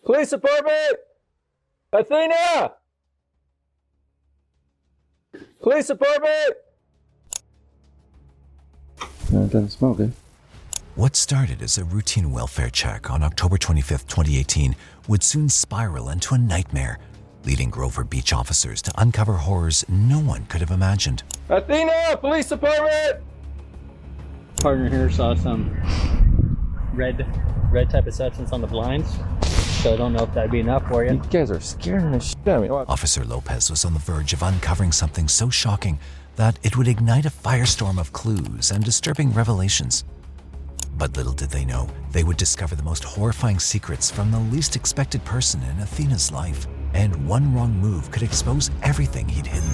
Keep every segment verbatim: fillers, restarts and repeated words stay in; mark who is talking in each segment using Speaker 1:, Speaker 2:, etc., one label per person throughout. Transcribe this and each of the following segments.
Speaker 1: Police department! Athena! Police department!
Speaker 2: No, it doesn't smell good.
Speaker 3: What started as a routine welfare check on October twenty-fifth, twenty eighteen would soon spiral into a nightmare, leading Grover Beach officers to uncover horrors no one could have imagined.
Speaker 1: Athena! Police department!
Speaker 4: Partner here saw some red red type of substance on the blinds, so I don't know if that'd be enough for you.
Speaker 2: You guys are scaring the shit out of me.
Speaker 3: Officer Lopez was on the verge of uncovering something so shocking that it would ignite a firestorm of clues and disturbing revelations. But little did they know, they would discover the most horrifying secrets from the least expected person in Athena's life. And one wrong move could expose everything he'd hidden.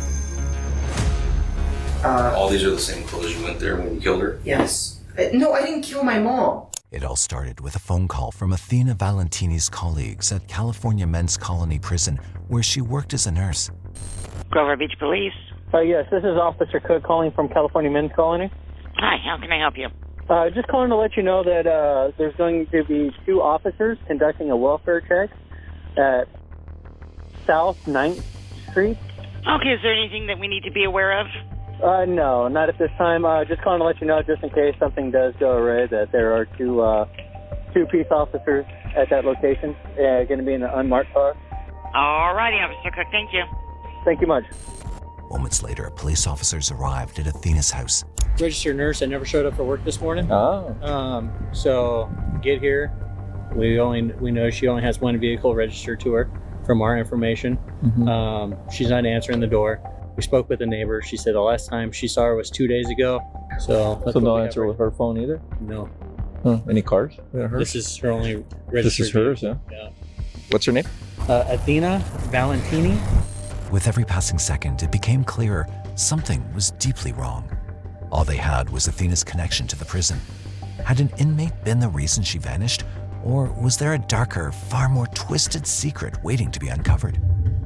Speaker 5: Uh, all these are the same clothes you went there when you killed her?
Speaker 6: Yes. Uh, no, I didn't kill my mom.
Speaker 3: It all started with a phone call from Athena Valentini's colleagues at California Men's Colony Prison, where she worked as a nurse.
Speaker 7: Grover Beach Police.
Speaker 4: Uh, yes, this is Officer Cook calling from California Men's Colony.
Speaker 7: Hi, how can I help you?
Speaker 4: Uh, just calling to let you know that uh, there's going to be two officers conducting a welfare check at South ninth Street.
Speaker 7: Okay, is there anything that we need to be aware of?
Speaker 4: Uh, no, not at this time. Uh, just calling to let you know, just in case something does go awry, that there are two uh, two peace officers at that location, uh, going to be in an unmarked car.
Speaker 7: All righty, Officer Cook, thank you.
Speaker 4: Thank you much.
Speaker 3: Moments later, police officers arrived at Athena's house.
Speaker 4: Registered nurse that never showed up for work this morning.
Speaker 2: Oh.
Speaker 4: Um, so get here. We only we know she only has one vehicle registered to her from our information.
Speaker 2: Mm-hmm.
Speaker 4: Um, she's not answering the door. We spoke with the neighbor. She said the last time she saw her was two days ago. So
Speaker 2: So no answer right. with her phone either?
Speaker 4: No.
Speaker 2: Huh. Any cars? Yeah, hers?
Speaker 4: This is her only registered.
Speaker 2: This is hers,
Speaker 4: vehicle.
Speaker 2: yeah?
Speaker 4: Yeah.
Speaker 2: What's her name?
Speaker 4: Uh, Athena Valentini.
Speaker 3: With every passing second, it became clearer something was deeply wrong. All they had was Athena's connection to the prison. Had an inmate been the reason she vanished? Or was there a darker, far more twisted secret waiting to be uncovered?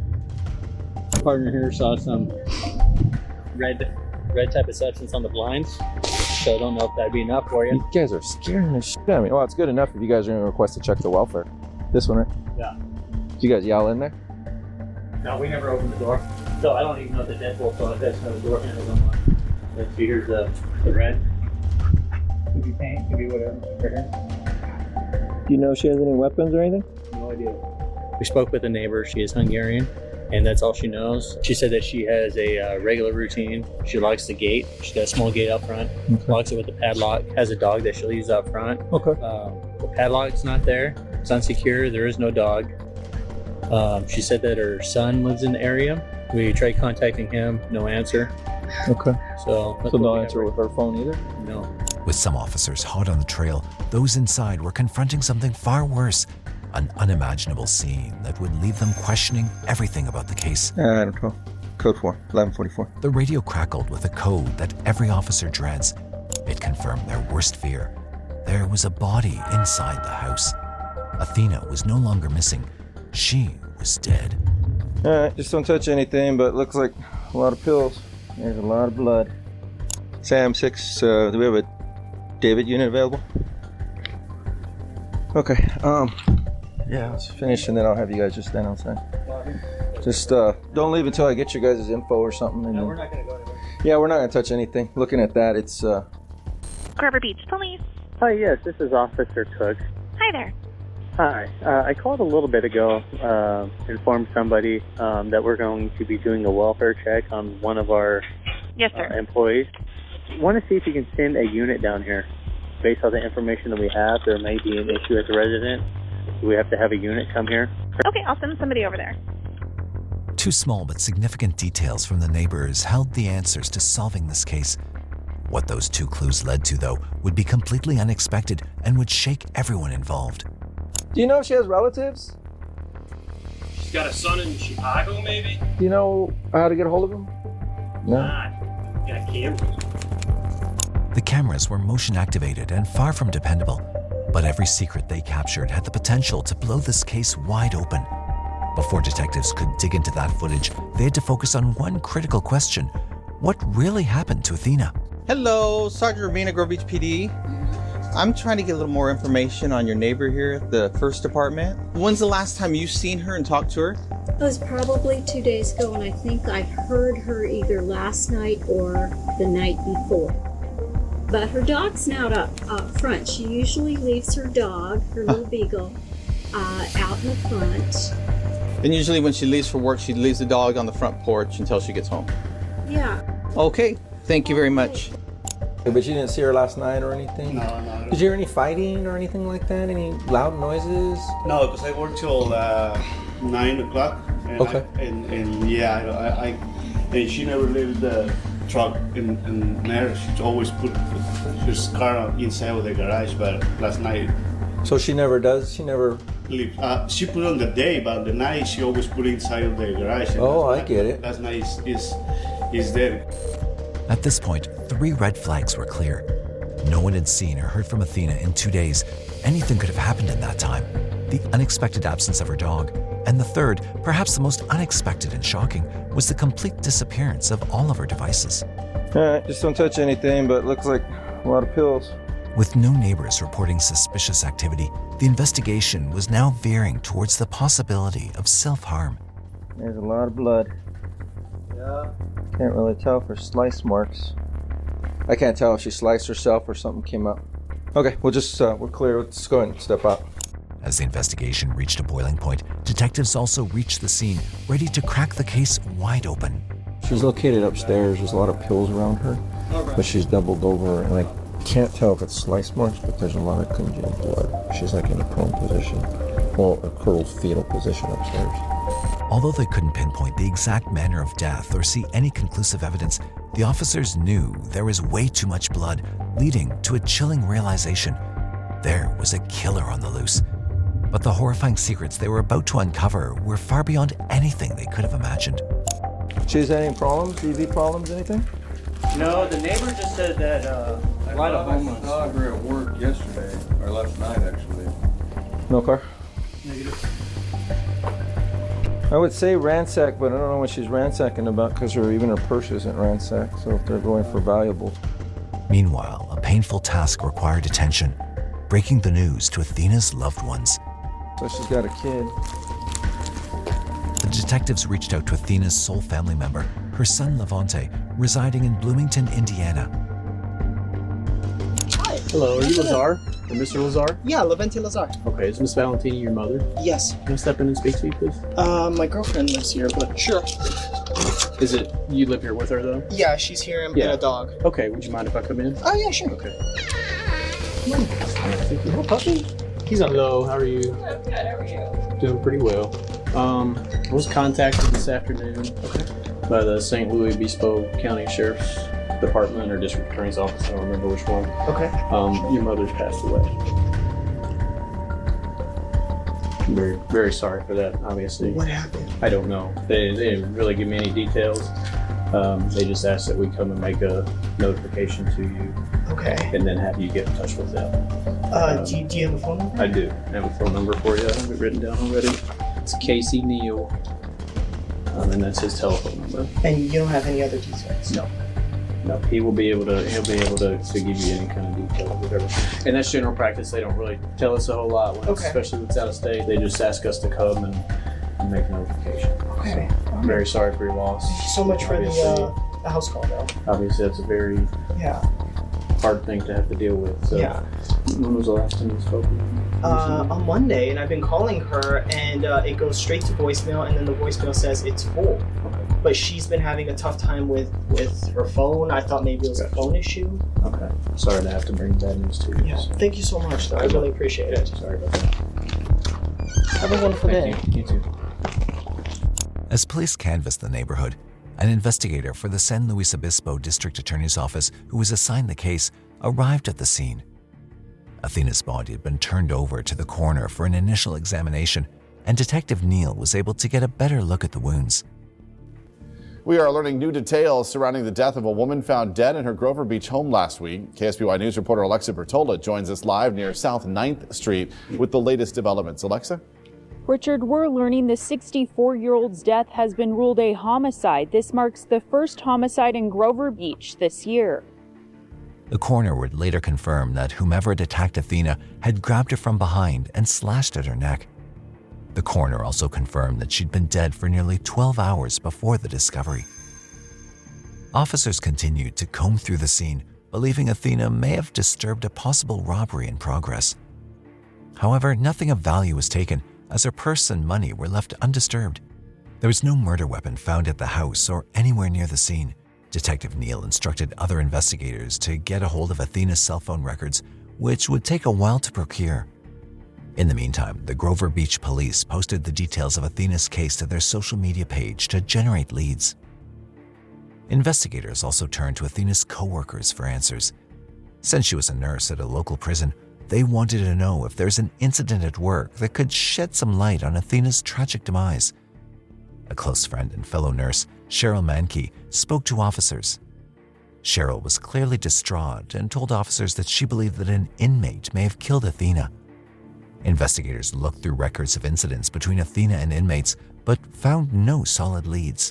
Speaker 4: My partner here saw some red red type of substance on the blinds, so I don't know if that'd be enough for you.
Speaker 2: You guys are scaring the shit out of me. Well, it's good enough if you guys are going to request to check the welfare. This one, right?
Speaker 4: Yeah.
Speaker 2: Did you guys yell in there?
Speaker 4: No, we never opened the door. So I don't even know if the deadbolt, so it doesn't have the door handle on one. Let's see, here's the, the red. Could be paint, could be whatever. Right here.
Speaker 2: Do you know if she has any weapons or anything?
Speaker 4: No idea. We spoke with the neighbor. She is Hungarian, and that's all she knows. She said that she has a uh, regular routine. She locks the gate. She's got a small gate out front.
Speaker 2: Okay.
Speaker 4: Locks it with a padlock. Has a dog that she'll use out front.
Speaker 2: Okay.
Speaker 4: Um, the padlock's not there. It's unsecure. There is no dog. Um, she said that her son lives in the area. We tried contacting him. No answer.
Speaker 2: Okay.
Speaker 4: So,
Speaker 2: So no answer with her phone either?
Speaker 4: No.
Speaker 3: With some officers hot on the trail, those inside were confronting something far worse, an unimaginable scene that would leave them questioning everything about the case.
Speaker 2: Uh, I don't know. Code four, eleven forty-four.
Speaker 3: The radio crackled with a code that every officer dreads. It confirmed their worst fear. There was a body inside the house. Athena was no longer missing. She was dead.
Speaker 2: Alright, just don't touch anything, but looks like a lot of pills. There's a lot of blood. Sam six, uh, do we have a David unit available? Okay, um, yeah, let's finish and then I'll have you guys just stand outside. Just, uh, don't leave until I get your guys' info or something. And
Speaker 4: No,
Speaker 2: then,
Speaker 4: we're not going to go anywhere.
Speaker 2: yeah, we're not going to touch anything. Looking at that, it's, uh...
Speaker 8: Grover Beach Police.
Speaker 4: Hi, yes, this is Officer Cook.
Speaker 8: Hi there.
Speaker 4: Hi, uh, I called a little bit ago, uh, informed somebody um, that we're going to be doing a welfare check on one of our
Speaker 8: Yes, sir.
Speaker 4: uh, employees. Want to see if you can send a unit down here. Based on the information that we have, there may be an issue at the resident. Do we have to have a unit come here?
Speaker 8: Okay, I'll send somebody over there.
Speaker 3: Two small but significant details from the neighbors held the answers to solving this case. What those two clues led to, though, would be completely unexpected and would shake everyone involved.
Speaker 2: Do you know if she has relatives?
Speaker 9: She's got a son in Chicago, maybe?
Speaker 2: Do you know how to get a hold of him? No.
Speaker 9: Nah, got cameras.
Speaker 3: The cameras were motion activated and far from dependable, but every secret they captured had the potential to blow this case wide open. Before detectives could dig into that footage, they had to focus on one critical question. What really happened to Athena?
Speaker 10: Hello, Sergeant Ravina, Grove Beach P D. I'm trying to get a little more information on your neighbor here at the first apartment. When's the last time you've seen her and talked to her?
Speaker 11: It was probably two days ago, and I think I heard her either last night or the night before. But her dog's not up, up front. She usually leaves her dog, her little beagle, uh, out in the front.
Speaker 10: And usually when she leaves for work, she leaves the dog on the front porch until she gets home.
Speaker 11: Yeah.
Speaker 10: Okay, thank you very much.
Speaker 2: But you didn't see her last night or anything?
Speaker 12: No, no.
Speaker 2: Did you hear any fighting or anything like that? Any loud noises?
Speaker 12: No, because I work till uh, nine o'clock. And
Speaker 2: Okay.
Speaker 12: I, and, and yeah, I, I, and she never leaves the truck in, in there. She always put her car inside of the garage. But last night,
Speaker 2: So she never does? She never...
Speaker 12: leave. Uh, she put on the day, but the night she always put inside of the garage. And
Speaker 2: Oh,
Speaker 12: last
Speaker 2: I
Speaker 12: night-
Speaker 2: get it.
Speaker 12: Last night is is, is there.
Speaker 3: At this point, three red flags were clear. No one had seen or heard from Athena in two days. Anything could have happened in that time. The unexpected absence of her dog. And the third, perhaps the most unexpected and shocking, was the complete disappearance of all of her devices.
Speaker 2: All right, just don't touch anything, but looks like a lot of pills.
Speaker 3: With no neighbors reporting suspicious activity, the investigation was now veering towards the possibility of self-harm.
Speaker 2: There's a lot of blood. Yeah. Can't really tell for slice marks. I can't tell if she sliced herself or something came up. Okay, we'll just, uh, we're clear. Let's go ahead and step out.
Speaker 3: As the investigation reached a boiling point, detectives also reached the scene, ready to crack the case wide open.
Speaker 2: She's located upstairs. There's a lot of pills around her, but she's doubled over, and I can't tell if it's slice marks, but there's a lot of congealed blood. She's like in a prone position, well, a curled fetal position upstairs.
Speaker 3: Although they couldn't pinpoint the exact manner of death or see any conclusive evidence, the officers knew there was way too much blood, leading to a chilling realization. There was a killer on the loose. But the horrifying secrets they were about to uncover were far beyond anything they could have imagined.
Speaker 2: She's had any problems, D V problems, anything?
Speaker 4: No, the neighbor just said that uh, a lot of homeless.
Speaker 13: I saw her at work yesterday, or last night actually.
Speaker 2: No car?
Speaker 4: Negative.
Speaker 2: I would say ransack, but I don't know what she's ransacking about because her, even her purse isn't ransacked, so if they're going for valuables.
Speaker 3: Meanwhile, a painful task required attention, breaking the news to Athena's loved ones.
Speaker 2: So she's got a kid.
Speaker 3: The detectives reached out to Athena's sole family member, her son Levante, residing in Bloomington, Indiana.
Speaker 14: Hi. Hello, are you Lazar? Or Mister Lazar?
Speaker 15: Yeah, Levante Lazar.
Speaker 14: Okay, is Miss Valentini your mother?
Speaker 15: Yes.
Speaker 14: Can I step in and speak to you, please?
Speaker 15: Uh, my girlfriend lives here, but sure.
Speaker 14: Is it, you live here with her, though?
Speaker 15: Yeah, she's here and,
Speaker 14: Yeah.
Speaker 15: and a dog.
Speaker 14: Okay, would you mind if I come in?
Speaker 15: Oh, yeah, sure.
Speaker 14: Okay. Thank you. Oh, puppy. He's on low. How are you?
Speaker 16: Good, how are you?
Speaker 14: Doing pretty well. Um, I was contacted this afternoon by the Saint Louis Obispo County Sheriff's Department or District Attorney's Office. I don't remember which one.
Speaker 15: Okay.
Speaker 14: Um, your mother's passed away. I'm very, very sorry for that, obviously.
Speaker 15: What happened?
Speaker 14: I don't know. They, they didn't really give me any details. Um, they just asked that we come and make a notification to you.
Speaker 15: Okay.
Speaker 14: And then have you get in touch with them.
Speaker 15: Uh,
Speaker 14: Um,
Speaker 15: do, you, do you have a phone number?
Speaker 14: I do. I have a phone number for you. I have it written down already. It's Casey Neal. Um, and that's his telephone number.
Speaker 15: And you don't have any other details?
Speaker 14: No. No, he will be able to. He'll be able to, to give you any kind of detail or whatever. And that's general practice. They don't really tell us a whole lot, when it's,
Speaker 15: Okay.
Speaker 14: especially when it's out of state. They just ask us to come and, and make a notification.
Speaker 15: Okay.
Speaker 14: I'm very sorry for your loss.
Speaker 15: Thank you so much for the, uh, the house call, though.
Speaker 14: Obviously, that's a very
Speaker 15: Yeah.
Speaker 14: hard thing to have to deal with. So,
Speaker 15: Yeah.
Speaker 14: when was the last time you spoke with him?
Speaker 15: Uh, on Monday, and I've been calling her, and uh, it goes straight to voicemail, and then the voicemail says it's full.
Speaker 14: Okay.
Speaker 15: But she's been having a tough time with, with her phone. I thought maybe it was a phone issue.
Speaker 14: Okay. Sorry to have to bring bad news to you.
Speaker 15: Yeah. Thank you so much, though. I really appreciate it.
Speaker 14: Sorry about that.
Speaker 15: Have a wonderful day.
Speaker 14: Thank you. You too.
Speaker 3: As police canvassed the neighborhood, an investigator for the San Luis Obispo District Attorney's Office, who was assigned the case, arrived at the scene. Athena's body had been turned over to the coroner for an initial examination, and Detective Neal was able to get a better look at the wounds.
Speaker 17: We are learning new details surrounding the death of a woman found dead in her Grover Beach home last week. K S B Y News reporter Alexa Bertola joins us live near South ninth Street with the latest developments. Alexa?
Speaker 18: Richard, we're learning the sixty-four-year-old's death has been ruled a homicide. This marks the first homicide in Grover Beach this year.
Speaker 3: The coroner would later confirm that whomever had attacked Athena had grabbed her from behind and slashed at her neck. The coroner also confirmed that she'd been dead for nearly twelve hours before the discovery. Officers continued to comb through the scene, believing Athena may have disturbed a possible robbery in progress. However, nothing of value was taken, as her purse and money were left undisturbed. There was no murder weapon found at the house or anywhere near the scene. Detective Neal instructed other investigators to get a hold of Athena's cell phone records, which would take a while to procure. In the meantime, the Grover Beach police posted the details of Athena's case to their social media page to generate leads. Investigators also turned to Athena's co-workers for answers. Since she was a nurse at a local prison, they wanted to know if there's an incident at work that could shed some light on Athena's tragic demise. A close friend and fellow nurse, Cheryl Mankey, spoke to officers. Cheryl was clearly distraught and told officers that she believed that an inmate may have killed Athena. Investigators looked through records of incidents between Athena and inmates, but found no solid leads.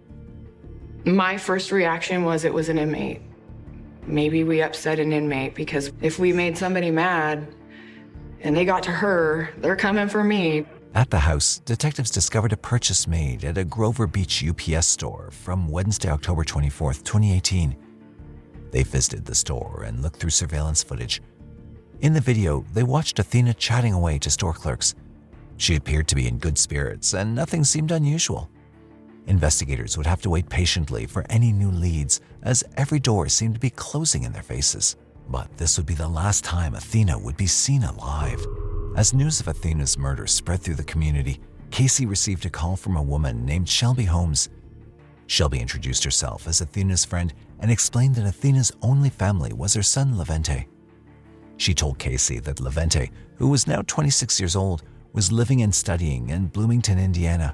Speaker 16: My first reaction was it was an inmate. Maybe we upset an inmate, because if we made somebody mad and they got to her, they're coming for me.
Speaker 3: At the house, detectives discovered a purchase made at a Grover Beach U P S store from Wednesday, October twenty-fourth, twenty eighteen. They visited the store and looked through surveillance footage. In the video, they watched Athena chatting away to store clerks. She appeared to be in good spirits and nothing seemed unusual. Investigators would have to wait patiently for any new leads, as every door seemed to be closing in their faces. But this would be the last time Athena would be seen alive. As news of Athena's murder spread through the community, Casey received a call from a woman named Shelby Holmes. Shelby introduced herself as Athena's friend and explained that Athena's only family was her son Levente. She told Casey that Levente, who was now twenty-six years old, was living and studying in Bloomington, Indiana.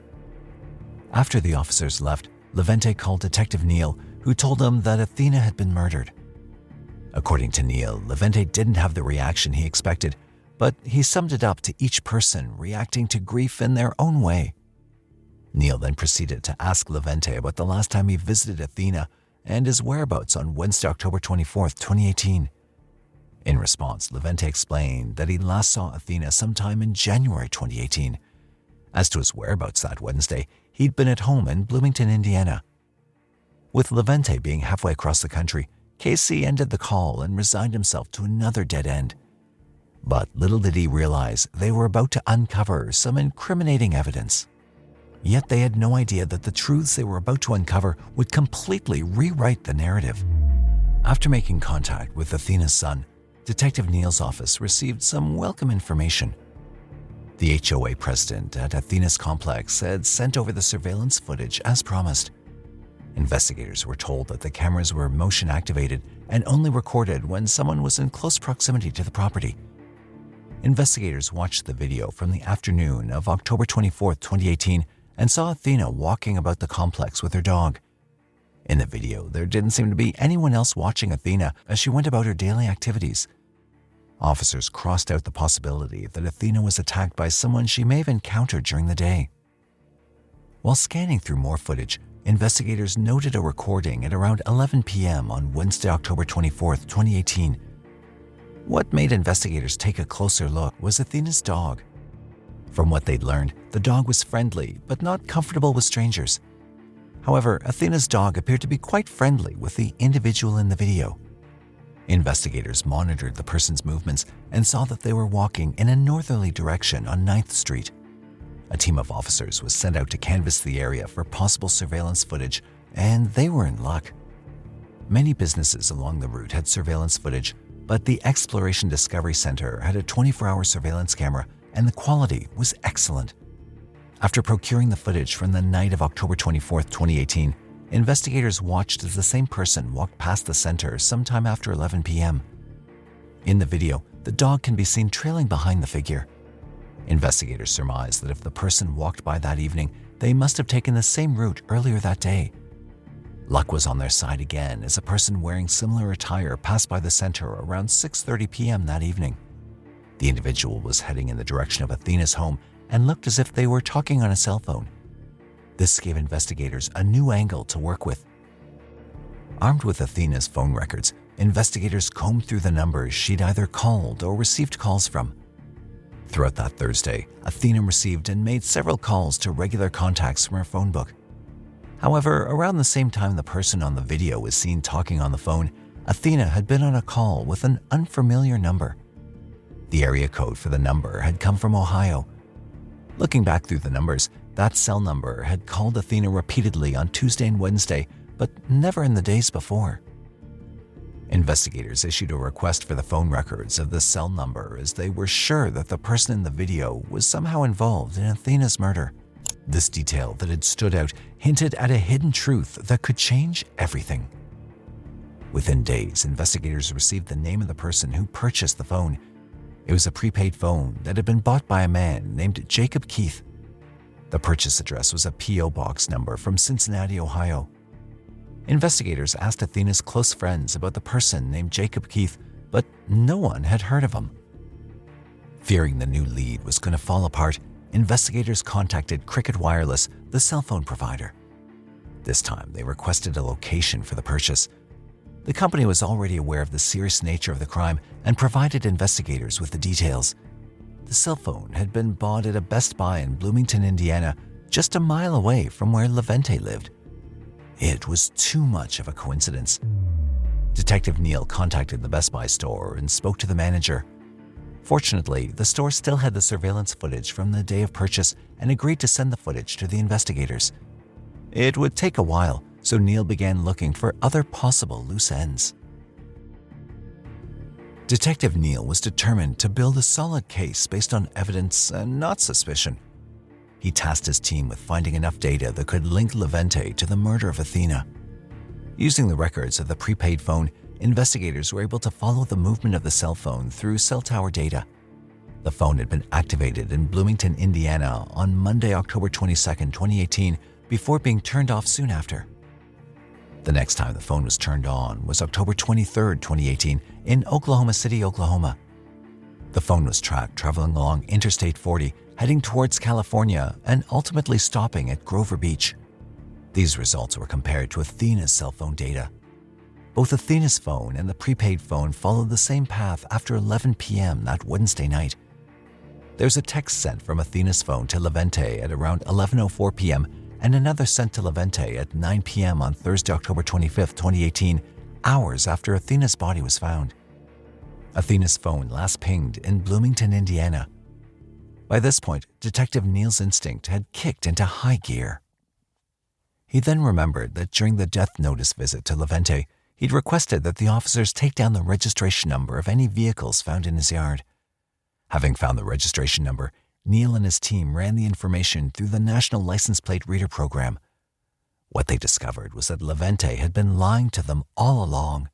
Speaker 3: After the officers left, Levente called Detective Neal, who told him that Athena had been murdered. According to Neal, Levente didn't have the reaction he expected, but he summed it up to each person reacting to grief in their own way. Neal then proceeded to ask Levente about the last time he visited Athena and his whereabouts on Wednesday, October twenty-fourth, twenty eighteen. In response, Levente explained that he last saw Athena sometime in January twenty eighteen. As to his whereabouts that Wednesday, he'd been at home in Bloomington, Indiana. With Levente being halfway across the country, Casey ended the call and resigned himself to another dead end. But little did he realize they were about to uncover some incriminating evidence. Yet they had no idea that the truths they were about to uncover would completely rewrite the narrative. After making contact with Athena's son, Detective Neal's office received some welcome information. The H O A president at Athena's complex had sent over the surveillance footage as promised. Investigators were told that the cameras were motion activated and only recorded when someone was in close proximity to the property. Investigators watched the video from the afternoon of October twenty-fourth, twenty eighteen, and saw Athena walking about the complex with her dog. In the video, there didn't seem to be anyone else watching Athena as she went about her daily activities. Officers crossed out the possibility that Athena was attacked by someone she may have encountered during the day. While scanning through more footage, investigators noted a recording at around eleven p.m. on Wednesday, October twenty-fourth, twenty eighteen. What made investigators take a closer look was Athena's dog. From what they'd learned, the dog was friendly but not comfortable with strangers. However, Athena's dog appeared to be quite friendly with the individual in the video. Investigators monitored the person's movements and saw that they were walking in a northerly direction on ninth street. A team of officers was sent out to canvass the area for possible surveillance footage, and they were in luck. Many businesses along the route had surveillance footage, but the Exploration Discovery Center had a twenty-four hour surveillance camera, and the quality was excellent. After procuring the footage from the night of October twenty-fourth, twenty eighteen, investigators watched as the same person walked past the center sometime after eleven p.m. In the video, the dog can be seen trailing behind the figure. Investigators surmised that if the person walked by that evening, they must have taken the same route earlier that day. Luck was on their side again as a person wearing similar attire passed by the center around six thirty p.m. that evening. The individual was heading in the direction of Athena's home and looked as if they were talking on a cell phone. This gave investigators a new angle to work with. Armed with Athena's phone records, investigators combed through the numbers she'd either called or received calls from. Throughout that Thursday, Athena received and made several calls to regular contacts from her phone book. However, around the same time the person on the video was seen talking on the phone, Athena had been on a call with an unfamiliar number. The area code for the number had come from Ohio. Looking back through the numbers, that cell number had called Athena repeatedly on Tuesday and Wednesday, but never in the days before. Investigators issued a request for the phone records of the cell number as they were sure that the person in the video was somehow involved in Athena's murder. This detail that had stood out hinted at a hidden truth that could change everything. Within days, investigators received the name of the person who purchased the phone. It was a prepaid phone that had been bought by a man named Jacob Keith. The purchase address was a P O box number from Cincinnati, Ohio. Investigators asked Athena's close friends about the person named Jacob Keith, but no one had heard of him. Fearing the new lead was going to fall apart, investigators contacted Cricket Wireless, the cell phone provider. This time, they requested a location for the purchase. The company was already aware of the serious nature of the crime and provided investigators with the details. The cell phone had been bought at a Best Buy in Bloomington, Indiana, just a mile away from where Levente lived. It was too much of a coincidence. Detective Neal contacted the Best Buy store and spoke to the manager. Fortunately, the store still had the surveillance footage from the day of purchase and agreed to send the footage to the investigators. It would take a while, so Neal began looking for other possible loose ends. Detective Neal was determined to build a solid case based on evidence and not suspicion. He tasked his team with finding enough data that could link Levente to the murder of Athena. Using the records of the prepaid phone, investigators were able to follow the movement of the cell phone through cell tower data. The phone had been activated in Bloomington, Indiana on Monday, October twenty-second, twenty eighteen, before being turned off soon after. The next time the phone was turned on was October twenty-third, twenty eighteen, in Oklahoma City, Oklahoma. The phone was tracked traveling along Interstate forty, heading towards California and ultimately stopping at Grover Beach. These results were compared to Athena's cell phone data. Both Athena's phone and the prepaid phone followed the same path after eleven p.m. that Wednesday night. There was a text sent from Athena's phone to Levente at around eleven oh four p.m. and another sent to Levente at nine p.m. on Thursday, October twenty-fifth, twenty eighteen, hours after Athena's body was found. Athena's phone last pinged in Bloomington, Indiana. By this point, Detective Neal's instinct had kicked into high gear. He then remembered that during the death notice visit to Levente, he'd requested that the officers take down the registration number of any vehicles found in his yard. Having found the registration number, Neal and his team ran the information through the National License Plate Reader program. What they discovered was that Levente had been lying to them all along.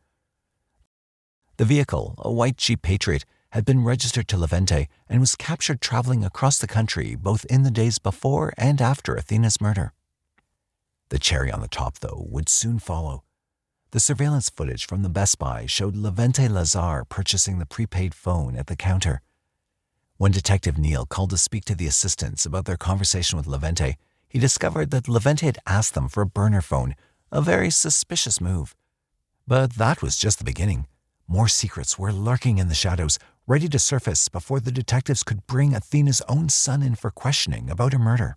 Speaker 3: The vehicle, a white Jeep Patriot, had been registered to Levente and was captured traveling across the country both in the days before and after Athena's murder. The cherry on the top, though, would soon follow. The surveillance footage from the Best Buy showed Levente Lazar purchasing the prepaid phone at the counter. When Detective Neal called to speak to the assistants about their conversation with Levente, he discovered that Levente had asked them for a burner phone, a very suspicious move. But that was just the beginning. More secrets were lurking in the shadows, ready to surface before the detectives could bring Athena's own son in for questioning about her murder.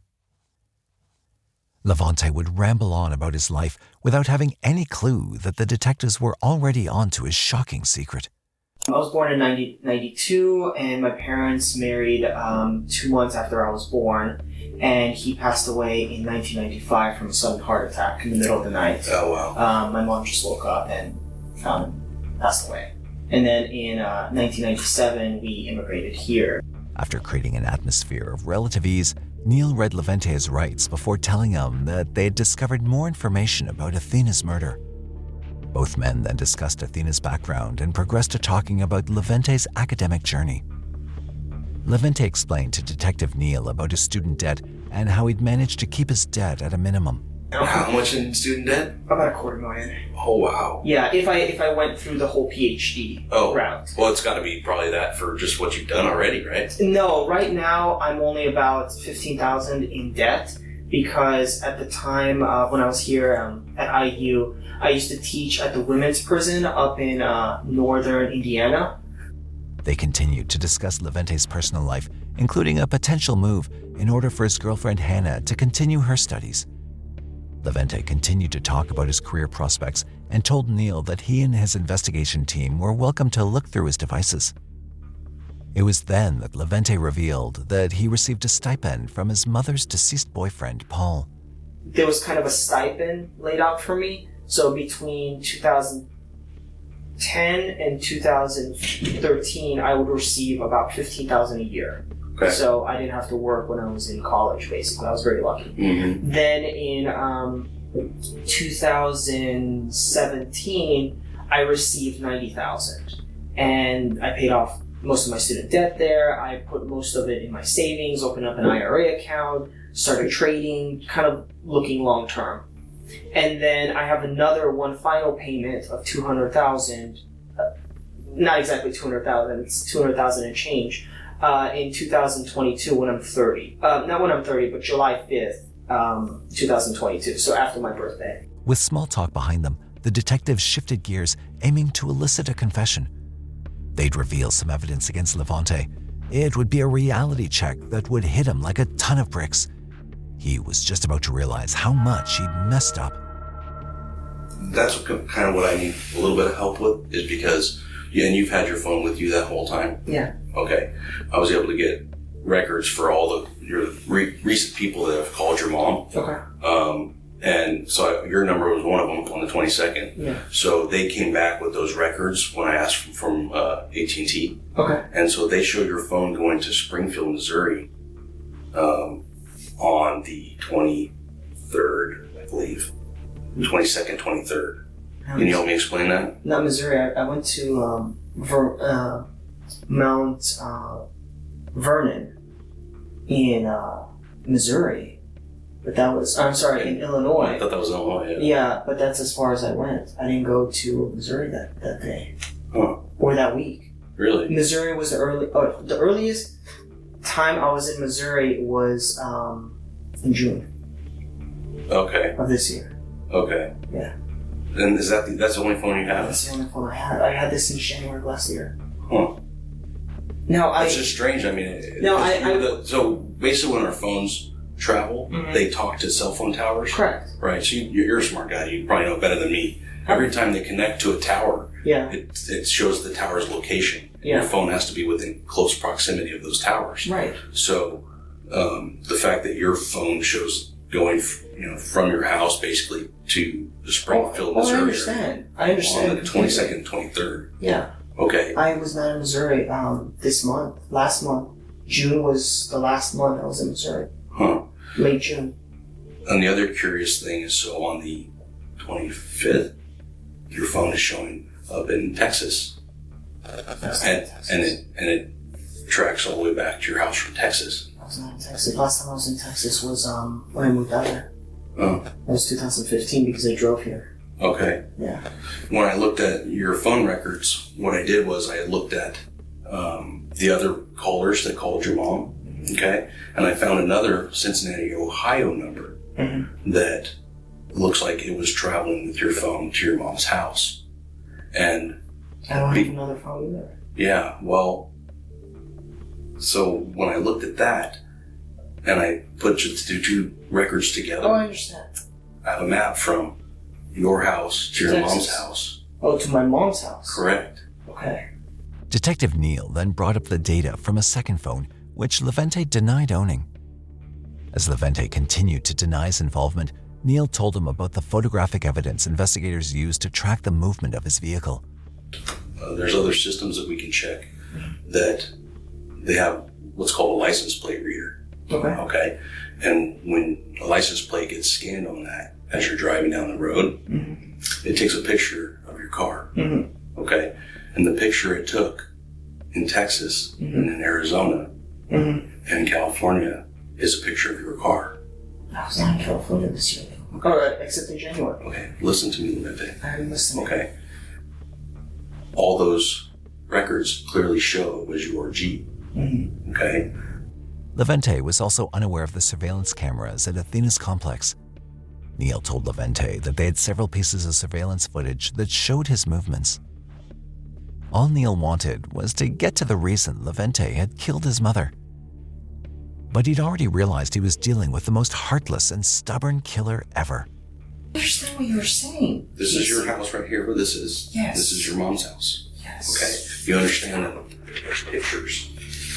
Speaker 3: Levente would ramble on about his life without having any clue that the detectives were already on to his shocking secret.
Speaker 15: I was born in nineteen ninety-two, and my parents married um, two months after I was born, and he passed away in nineteen ninety-five from a sudden heart attack in the middle of the night.
Speaker 5: Oh, wow.
Speaker 15: Um, my mom just woke up and found him passed away. And then in uh, nineteen ninety-seven, we immigrated here.
Speaker 3: After creating an atmosphere of relative ease, Neal read Levente's rights before telling him that they had discovered more information about Athena's murder. Both men then discussed Athena's background and progressed to talking about Levente's academic journey. Levente explained to Detective Neal about his student debt and how he'd managed to keep his debt at a minimum.
Speaker 5: How much in student debt?
Speaker 15: About a quarter million.
Speaker 5: Oh, wow.
Speaker 15: Yeah, if I if I went through the whole PhD
Speaker 5: oh,
Speaker 15: route.
Speaker 5: Well, it's got to be probably that for just what you've done already, right?
Speaker 15: No, right now I'm only about fifteen thousand in debt, because at the time uh, when I was here um, at I U, I used to teach at the women's prison up in uh, northern Indiana.
Speaker 3: They continued to discuss Levente's personal life, including a potential move in order for his girlfriend Hannah to continue her studies. Levente continued to talk about his career prospects and told Neil that he and his investigation team were welcome to look through his devices. It was then that Levente revealed that he received a stipend from his mother's deceased boyfriend, Paul.
Speaker 15: There was kind of a stipend laid out for me. So between two thousand ten and two thousand thirteen, I would receive about fifteen thousand dollars a year.
Speaker 5: Okay.
Speaker 15: So I didn't have to work when I was in college, basically. I was very lucky.
Speaker 5: Mm-hmm.
Speaker 15: Then in um, two thousand seventeen, I received ninety thousand dollars. And I paid off most of my student debt there. I put most of it in my savings, opened up an I R A account, started trading, kind of looking long term. And then I have another one final payment of two hundred thousand dollars. Uh, not exactly two hundred thousand dollars, it's two hundred thousand dollars and change. Uh, in two thousand twenty-two when I'm thirty. Uh, not when I'm thirty, but July fifth, um, two thousand twenty-two, so after my birthday.
Speaker 3: With small talk behind them, the detectives shifted gears, aiming to elicit a confession. They'd reveal some evidence against Levente. It would be a reality check that would hit him like a ton of bricks. He was just about to realize how much he'd messed up.
Speaker 5: That's kind of what I need a little bit of help with, is because, yeah, and you've had your phone with you that whole time?
Speaker 15: Yeah.
Speaker 5: Okay. I was able to get records for all the your re- recent people that have called your mom.
Speaker 15: Okay.
Speaker 5: Um, and so I, your number was one of them on the twenty-second.
Speaker 15: Yeah.
Speaker 5: So they came back with those records when I asked from, from uh, A T and T.
Speaker 15: Okay.
Speaker 5: And so they showed your phone going to Springfield, Missouri um, on the twenty-third, I believe. twenty-second, twenty-third. Can you help me explain that?
Speaker 15: Not Missouri. I, I went to um, Ver, uh, Mount uh, Vernon in uh, Missouri. But that was, I'm sorry, in Illinois.
Speaker 5: I thought that was Illinois, yeah.
Speaker 15: Yeah, but that's as far as I went. I didn't go to Missouri that, that day.
Speaker 5: Huh.
Speaker 15: Or that week.
Speaker 5: Really?
Speaker 15: Missouri was the early, oh, the earliest time I was in Missouri was um, in June
Speaker 5: Okay.
Speaker 15: of this year.
Speaker 5: Okay.
Speaker 15: Yeah.
Speaker 5: And is that the, that's the only phone you have?
Speaker 15: That's the only phone I had. I had this since January of last year.
Speaker 5: Huh.
Speaker 15: Now I.
Speaker 5: It's just strange. I mean, it,
Speaker 15: No,
Speaker 5: it's-
Speaker 15: I- I-
Speaker 5: the- so basically, when our phones travel,
Speaker 15: Mhm.
Speaker 5: they talk to cell phone towers.
Speaker 15: Correct.
Speaker 5: Right. So you, you're a smart guy. You probably know better than me. Every time they connect to a tower,
Speaker 15: Yeah.
Speaker 5: it, it shows the tower's location.
Speaker 15: Yeah.
Speaker 5: Your phone has to be within close proximity of those towers.
Speaker 15: Right.
Speaker 5: So um, the fact that your phone shows going, f- you know, from your house basically to the Springfield,
Speaker 15: Oh, I
Speaker 5: Missouri,
Speaker 15: understand. I understand.
Speaker 5: on the twenty-second, twenty-third.
Speaker 15: Yeah.
Speaker 5: Okay.
Speaker 15: I was not in Missouri um, this month. Last month. June was the last month I was in Missouri.
Speaker 5: Huh.
Speaker 15: Late June.
Speaker 5: And the other curious thing is, so on the twenty-fifth, your phone is showing up in Texas, and and it and it tracks all the way back to your house from Texas.
Speaker 15: I was not in Texas. Last time I was in Texas was um, when I moved out there.
Speaker 5: Oh.
Speaker 15: It was two thousand fifteen because I drove here.
Speaker 5: Okay.
Speaker 15: Yeah.
Speaker 5: When I looked at your phone records, what I did was I looked at um, the other callers that called your mom. Okay, and I found another Cincinnati, Ohio number
Speaker 15: Mm-hmm.
Speaker 5: that looks like it was traveling with your phone to your mom's house. And
Speaker 15: I don't
Speaker 5: be-
Speaker 15: have another phone either.
Speaker 5: yeah, well, so when I looked at that and I put just the two records together,
Speaker 15: Oh, I understand.
Speaker 5: I have a map from your house to your
Speaker 15: Texas.
Speaker 5: mom's house.
Speaker 15: Oh, to my mom's house.
Speaker 5: Correct.
Speaker 15: Okay.
Speaker 3: Detective Neil then brought up the data from a second phone, which Levente denied owning. As Levente continued to deny his involvement, Neil told him about the photographic evidence investigators used to track the movement of his vehicle.
Speaker 5: Uh, there's other systems that we can check that they have what's called a license plate reader.
Speaker 15: Okay.
Speaker 5: Okay. And when a license plate gets scanned on that as you're driving down the road,
Speaker 15: Mm-hmm.
Speaker 5: it takes a picture of your car.
Speaker 15: Mm-hmm.
Speaker 5: Okay. And the picture it took in Texas
Speaker 15: Mm-hmm.
Speaker 5: and in Arizona
Speaker 15: Mm-hmm.
Speaker 5: and in California is a picture of your car.
Speaker 15: I was not in California this year. All right, except in January.
Speaker 5: Okay. Listen to me, Levente.
Speaker 15: I'm listening.
Speaker 5: Okay. All those records clearly show it was your Jeep.
Speaker 15: Mm-hmm.
Speaker 5: Okay.
Speaker 3: Levente was also unaware of the surveillance cameras at Athena's complex. Neil told Levente that they had several pieces of surveillance footage that showed his movements. All Neil wanted was to get to the reason Levente had killed his mother. But he'd already realized he was dealing with the most heartless and stubborn killer ever.
Speaker 6: I understand what you're saying.
Speaker 5: This is your house right here, where this is.
Speaker 6: Yes.
Speaker 5: This is your mom's house.
Speaker 6: Yes.
Speaker 5: Okay? You understand that there's pictures.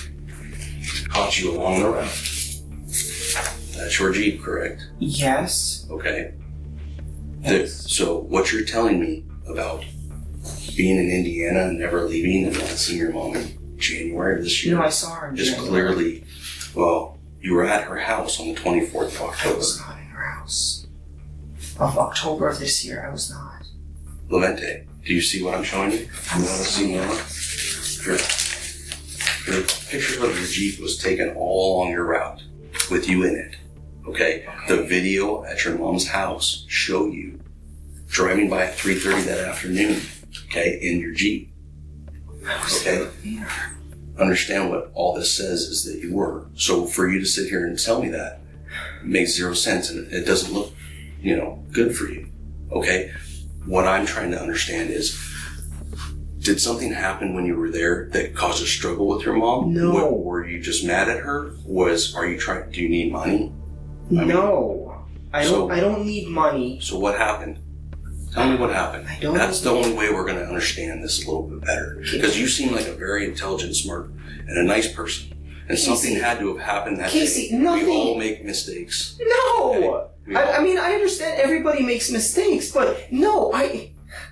Speaker 5: Caught you along the route. That's your Jeep, correct?
Speaker 6: Yes.
Speaker 5: Okay. Yes. So what you're telling me about being in Indiana and never leaving and not seeing your mom in January of this year.
Speaker 6: No, I saw her in
Speaker 5: is
Speaker 6: January.
Speaker 5: clearly, well, you were at her house on the twenty-fourth of October.
Speaker 6: I was not in her house. Of October of this year, I was not.
Speaker 5: Levente, do you see what I'm showing you? You want to see more? Your, your picture of your Jeep was taken all along your route with you in it. Okay? Okay. The video at your mom's house showed you driving by at three thirty that afternoon. Okay, in your Jeep. Okay? Understand what all this says is that you were. So for you to sit here and tell me that makes zero sense, and it doesn't look, you know, good for you. Okay? What I'm trying to understand is, did something happen when you were there that caused a struggle with your mom?
Speaker 6: No.
Speaker 5: Were, were you just mad at her? Was are you trying? Do you need money? I
Speaker 6: no, mean, I don't. So, I don't need money.
Speaker 5: So what happened? Tell me what happened.
Speaker 6: I don't
Speaker 5: That's the only way we're going to understand this a little bit better. Because you seem like a very intelligent, smart, and a nice person. And Casey, something had to have happened that
Speaker 6: Casey,
Speaker 5: day.
Speaker 6: Nothing.
Speaker 5: We all make mistakes.
Speaker 6: No!
Speaker 5: Okay?
Speaker 6: I, I mean, I understand everybody makes mistakes, but no, I...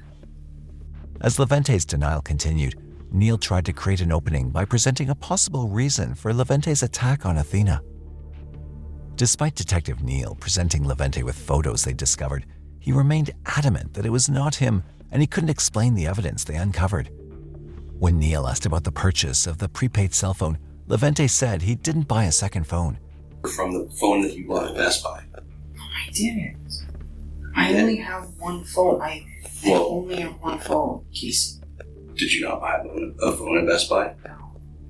Speaker 3: As Levente's denial continued, Neil tried to create an opening by presenting a possible reason for Levente's attack on Athena. Despite Detective Neil presenting Levente with photos they discovered, he remained adamant that it was not him, and he couldn't explain the evidence they uncovered. When Neil asked about the purchase of the prepaid cell phone, Levente said he didn't buy a second phone.
Speaker 5: From the phone that you bought at Best Buy.
Speaker 6: I didn't. I yeah. only have one phone. I, I well, only have one phone, Casey.
Speaker 5: Did you not buy a phone at Best Buy?
Speaker 6: No.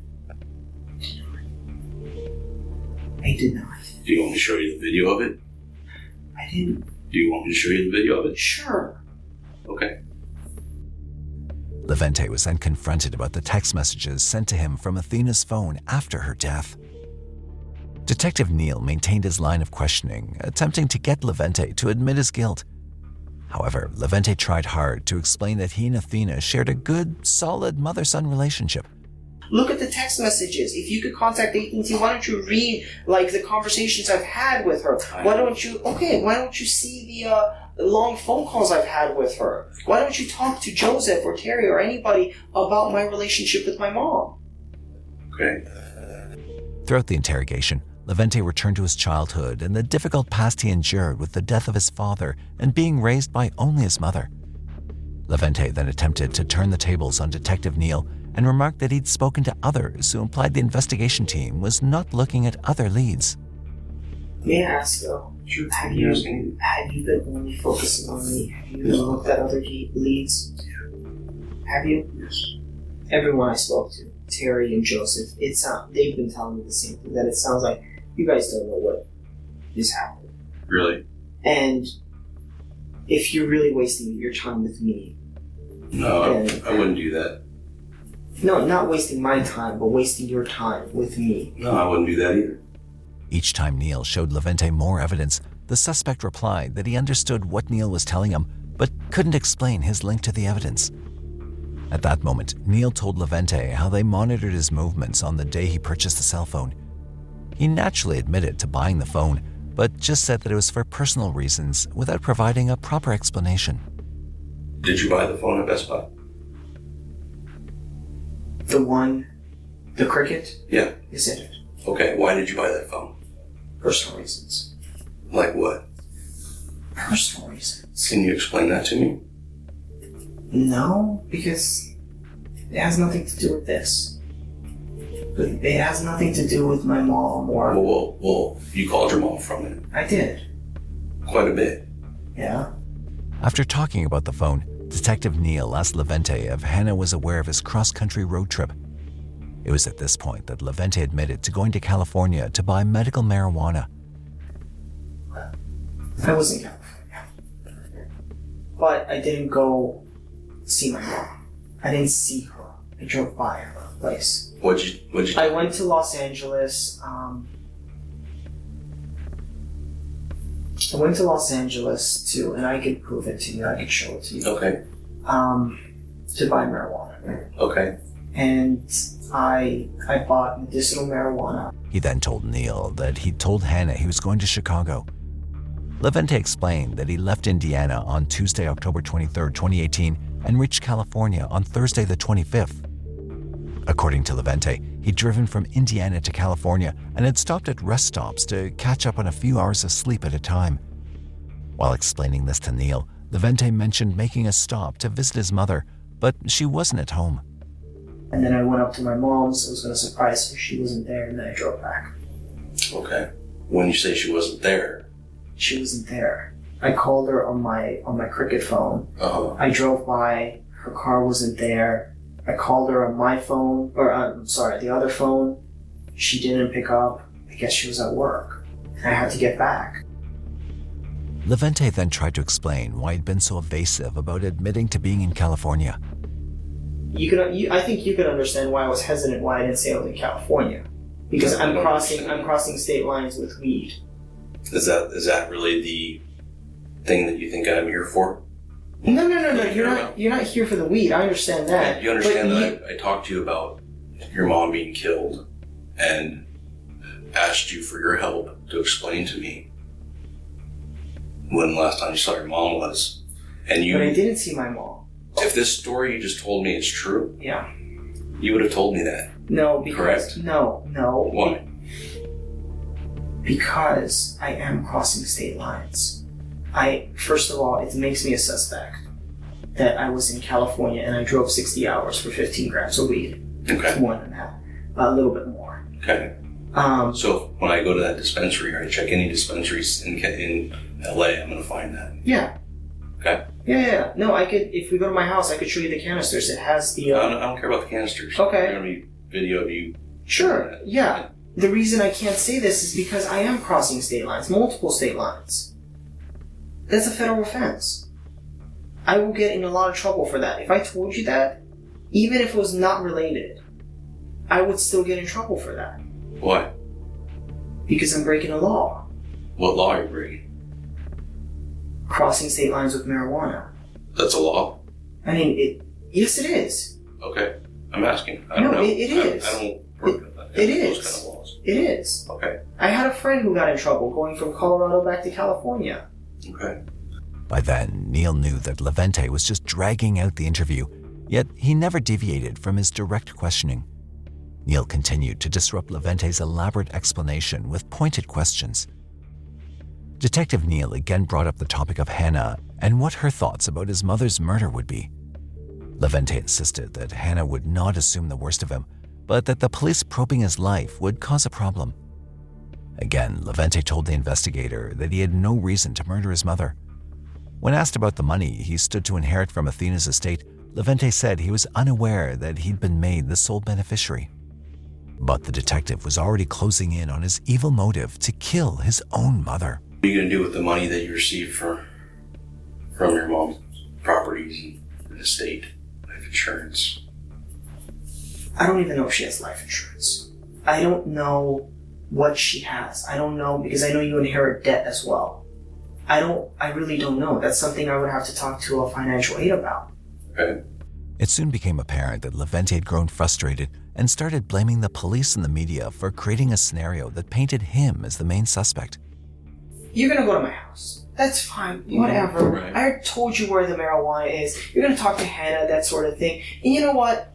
Speaker 6: I did not.
Speaker 5: Do you want me to show you the video of it?
Speaker 6: I didn't.
Speaker 5: Do you want me to show you the video of it?
Speaker 6: Sure.
Speaker 5: Okay.
Speaker 3: Levente was then confronted about the text messages sent to him from Athena's phone after her death. Detective Neil maintained his line of questioning, attempting to get Levente to admit his guilt. However, Levente tried hard to explain that he and Athena shared a good, solid mother-son relationship.
Speaker 6: Look at the text messages. If you could contact A T and T, why don't you read, like, the conversations I've had with her? Why don't you, okay, why don't you see the uh, long phone calls I've had with her? Why don't you talk to Joseph or Terry or anybody about my relationship with my mom?
Speaker 5: Okay.
Speaker 3: Throughout the interrogation, Levente returned to his childhood and the difficult past he endured with the death of his father and being raised by only his mother. Levente then attempted to turn the tables on Detective Neil and remarked that he'd spoken to others who implied the investigation team was not looking at other leads.
Speaker 6: May I ask, though, have you, have you been only focusing on me? Have you looked at other leads? Have you?
Speaker 5: Yes.
Speaker 6: Everyone I spoke to, Terry and Joseph, it's uh, they've been telling me the same thing, that it sounds like you guys don't know what is happening.
Speaker 5: Really?
Speaker 6: And if you're really wasting your time with me...
Speaker 5: No, then, I wouldn't do that.
Speaker 6: No, not wasting my time, but wasting your time with me.
Speaker 5: No, I wouldn't do that either.
Speaker 3: Each time Neil showed Levente more evidence, the suspect replied that he understood what Neil was telling him, but couldn't explain his link to the evidence. At that moment, Neil told Levente how they monitored his movements on the day he purchased the cell phone. He naturally admitted to buying the phone, but just said that it was for personal reasons without providing a proper explanation.
Speaker 5: Did you buy the phone at Best Buy?
Speaker 6: The one, the Cricket?
Speaker 5: Yeah.
Speaker 6: Is it?
Speaker 5: Okay, why did you buy that phone?
Speaker 6: Personal reasons.
Speaker 5: Like what?
Speaker 6: Personal reasons.
Speaker 5: Can you explain that to me?
Speaker 6: No, because it has nothing to do with this. But it has nothing to do with my mom or...
Speaker 5: Well, well, well, you called your mom from it.
Speaker 6: I did.
Speaker 5: Quite a bit.
Speaker 6: Yeah.
Speaker 3: After talking about the phone, Detective Neil asked Levente if Hannah was aware of his cross-country road trip. It was at this point that Levente admitted to going to California to buy medical marijuana.
Speaker 15: I was in California. But I didn't go see my mom. I didn't see her. I drove by her place.
Speaker 5: What'd you, what'd you
Speaker 15: I went to Los Angeles. Um, I went to Los Angeles too, and I could prove it to you. I could show it to you.
Speaker 5: Okay.
Speaker 15: Um, to buy marijuana.
Speaker 5: Okay.
Speaker 15: And I I bought medicinal marijuana.
Speaker 3: He then told Neil that he'd told Hannah he was going to Chicago. Levente explained that he left Indiana on Tuesday, October twenty-third, twenty eighteen, and reached California on Thursday the twenty-fifth. According to Levente, he'd driven from Indiana to California and had stopped at rest stops to catch up on a few hours of sleep at a time. While explaining this to Neil, Levente mentioned making a stop to visit his mother, but she wasn't at home.
Speaker 15: And then I went up to my mom's. I was going to surprise her. She wasn't there, and then I drove back.
Speaker 5: Okay. When you say she wasn't there?
Speaker 15: She wasn't there. I called her on my on my Cricket phone.
Speaker 5: Uh-huh.
Speaker 15: I drove by. Her car wasn't there. I called her on my phone, or I'm sorry, the other phone. She didn't pick up. I guess she was at work. I had to get back.
Speaker 3: Levente then tried to explain why he'd been so evasive about admitting to being in California.
Speaker 15: You can, you, I think you can understand why I was hesitant, why I didn't say I was in California, because
Speaker 5: I
Speaker 15: I'm
Speaker 5: don't
Speaker 15: crossing,
Speaker 5: understand.
Speaker 15: I'm crossing state lines with weed.
Speaker 5: Is that is that really the thing that you think I'm here for?
Speaker 15: No, no, no, no. You're not. You're not here for the weed. I understand that.
Speaker 5: You understand
Speaker 15: but
Speaker 5: that
Speaker 15: you,
Speaker 5: I, I talked to you about your mom being killed and asked you for your help to explain to me when the last time you saw your mom was. And you,
Speaker 15: But I didn't see my mom.
Speaker 5: If this story you just told me is true,
Speaker 15: Yeah.
Speaker 5: you would have told me that.
Speaker 15: No, because
Speaker 5: Correct.
Speaker 15: no, no.
Speaker 5: Why?
Speaker 15: Because I am crossing state lines. I first of all, it makes me a suspect that I was in California and I drove sixty hours for fifteen grams of weed.
Speaker 5: Okay.
Speaker 15: More than that, a little bit more.
Speaker 5: Okay.
Speaker 15: Um,
Speaker 5: So when I go to that dispensary or I check any dispensaries in in L A, I'm going to find that.
Speaker 15: yeah,
Speaker 5: Okay.
Speaker 15: yeah, yeah, yeah. No, I could. If we go to my house, I could show you the canisters. It has the.
Speaker 5: I,
Speaker 15: Uh,
Speaker 5: don't, I don't care about the canisters.
Speaker 15: Okay.
Speaker 5: There's going to be video of you.
Speaker 15: Sure. Yeah. The reason I can't say this is because I am crossing state lines, multiple state lines. That's a federal offense. I will get in a lot of trouble for that. If I told you that, even if it was not related, I would still get in trouble for that.
Speaker 5: Why?
Speaker 15: Because I'm breaking a law.
Speaker 5: What law are you breaking?
Speaker 15: Crossing state lines with marijuana.
Speaker 5: That's a law?
Speaker 15: I mean, it. Yes, it is.
Speaker 5: Okay. I'm asking. I don't
Speaker 15: No,
Speaker 5: know.
Speaker 15: it- it
Speaker 5: I,
Speaker 15: is.
Speaker 5: I don't work with that.
Speaker 15: It
Speaker 5: those
Speaker 15: is.
Speaker 5: kind of laws.
Speaker 15: It is.
Speaker 5: Okay.
Speaker 15: I had a friend who got in trouble going from Colorado back to California.
Speaker 5: Okay.
Speaker 3: By then, Neil knew that Levente was just dragging out the interview, yet he never deviated from his direct questioning. Neil continued to disrupt Levente's elaborate explanation with pointed questions. Detective Neil again brought up the topic of Hannah and what her thoughts about his mother's murder would be. Levente insisted that Hannah would not assume the worst of him, but that the police probing his life would cause a problem. Again, Levente told the investigator that he had no reason to murder his mother. When asked about the money he stood to inherit from Athena's estate, Levente said he was unaware that he'd been made the sole beneficiary. But the detective was already closing in on his evil motive to kill his own mother.
Speaker 5: What are you going to do with the money that you received from, from your mom's properties and estate, life insurance?
Speaker 15: I don't even know if she has life insurance. I don't know what she has. I don't know because I know you inherit debt as well. I don't, I really don't know. That's something I would have to talk to a financial aid about.
Speaker 5: Okay.
Speaker 3: It soon became apparent that Levente had grown frustrated and started blaming the police and the media for creating a scenario that painted him as the main suspect.
Speaker 15: You're gonna go to my house. That's fine. Whatever.
Speaker 5: Right.
Speaker 15: I told you where the marijuana is. You're gonna talk to Hannah, that sort of thing. And you know what?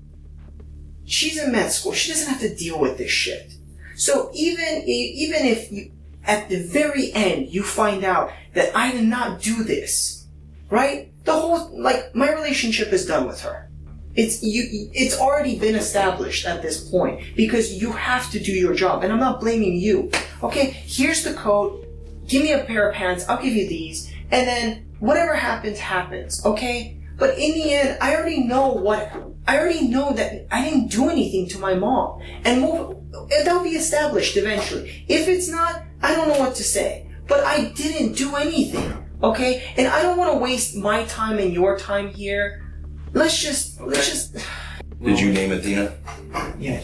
Speaker 15: She's in med school. She doesn't have to deal with this shit. So even, even if you, at the very end, you find out that I did not do this, right? The whole, like, my relationship is done with her. It's, you, it's already been established at this point because you have to do your job. And I'm not blaming you. Okay, here's the code. Give me a pair of pants. I'll give you these. And then whatever happens, happens. Okay? But in the end, I already know what,
Speaker 6: I already know that I didn't do anything to my mom. And we'll, that'll be established eventually. If it's not, I don't know what to say. But I didn't do anything, okay? And I don't want to waste my time and your time here. Let's just, let's just...
Speaker 5: Did you name Athena?
Speaker 6: Yeah,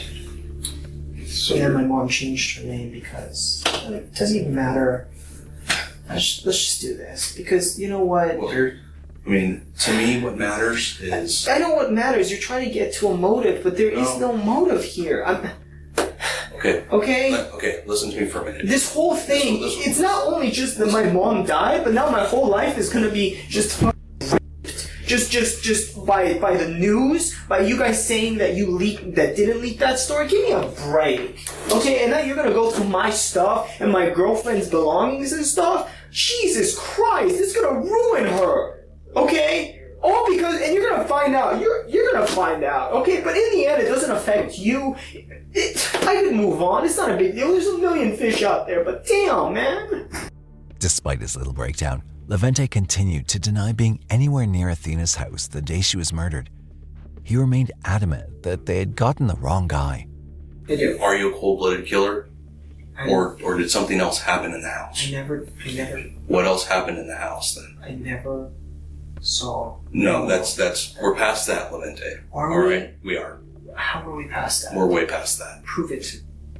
Speaker 6: So yeah, my mom changed her name because it doesn't even matter. Let's just, let's just do this because you know what?
Speaker 5: Well, here, I mean, to me, what matters is
Speaker 6: I know what matters. You're trying to get to a motive, but there is no motive here. I'm
Speaker 5: okay.
Speaker 6: Okay.
Speaker 5: Let- okay, listen to me for a minute.
Speaker 6: This whole thing, it's not only just that my mom died, but now my whole life is gonna be just f- just just just by by the news, by you guys saying that you leaked that didn't leak that story. Give me a break. Okay, and now you're gonna go through my stuff and my girlfriend's belongings and stuff? Jesus Christ, it's gonna ruin her. Okay? All because, and you're gonna find out. You're you're gonna find out. Okay, but in the end, it doesn't affect you. It, I can move on. It's not a big deal. There's a million fish out there, but damn, man.
Speaker 3: Despite his little breakdown, Levente continued to deny being anywhere near Athena's house the day she was murdered. He remained adamant that they had gotten the wrong guy.
Speaker 5: Are you a cold-blooded killer? Or or did something else happen in the house?
Speaker 6: I never, I never,
Speaker 5: What else happened in the house then?
Speaker 6: I never saw.
Speaker 5: No, that's that's we're past that, Levente.
Speaker 6: Are
Speaker 5: All
Speaker 6: we?
Speaker 5: right, we are.
Speaker 6: How are we past that?
Speaker 5: We're way past that.
Speaker 6: Prove it.